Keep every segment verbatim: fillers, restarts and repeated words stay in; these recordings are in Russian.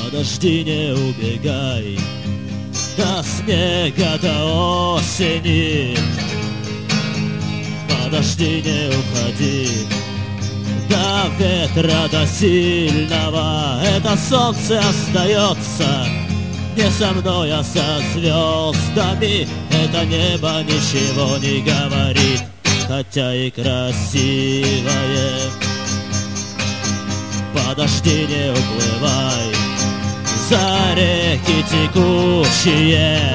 Подожди, не убегай до снега, до осени. Подожди, не уходи до ветра, до сильного. Это солнце остается не со мной, а со звездами. Это небо ничего не говорит, хотя и красивое. Подожди, не уплывай за реки текучие.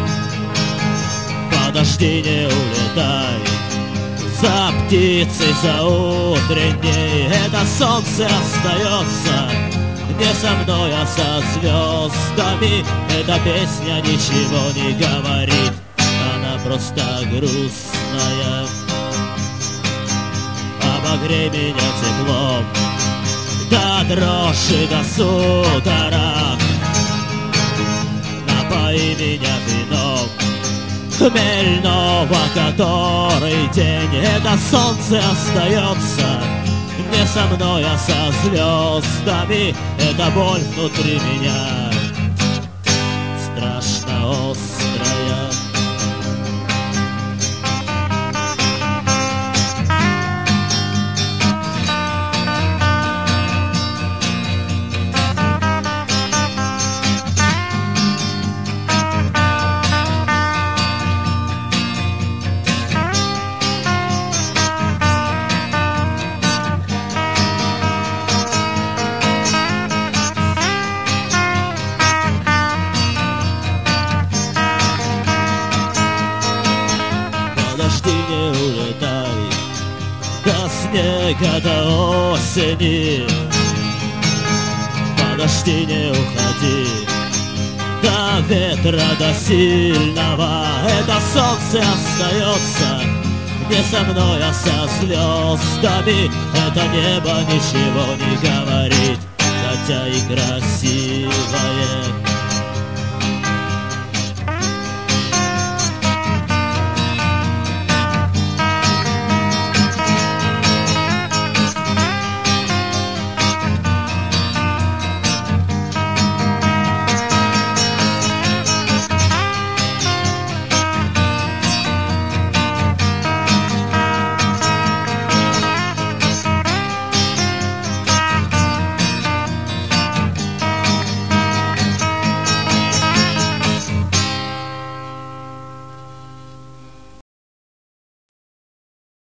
Подожди, не улетай за птицей, за утренней. Это солнце остается не со мной, а со звездами. Эта песня ничего не говорит, она просто грустная. Обогрей меня теплом до дрожи, до судорог. Напои меня вином хмельного, который день. Это солнце остается не со мной, а со звездами. Это боль внутри меня страшно острая. Подожди, не улетай до снега, до осени. Подожди, не уходи до ветра, до сильного. Это солнце остается не со мной, а со звездами. Это небо ничего не говорит, хотя и красивое.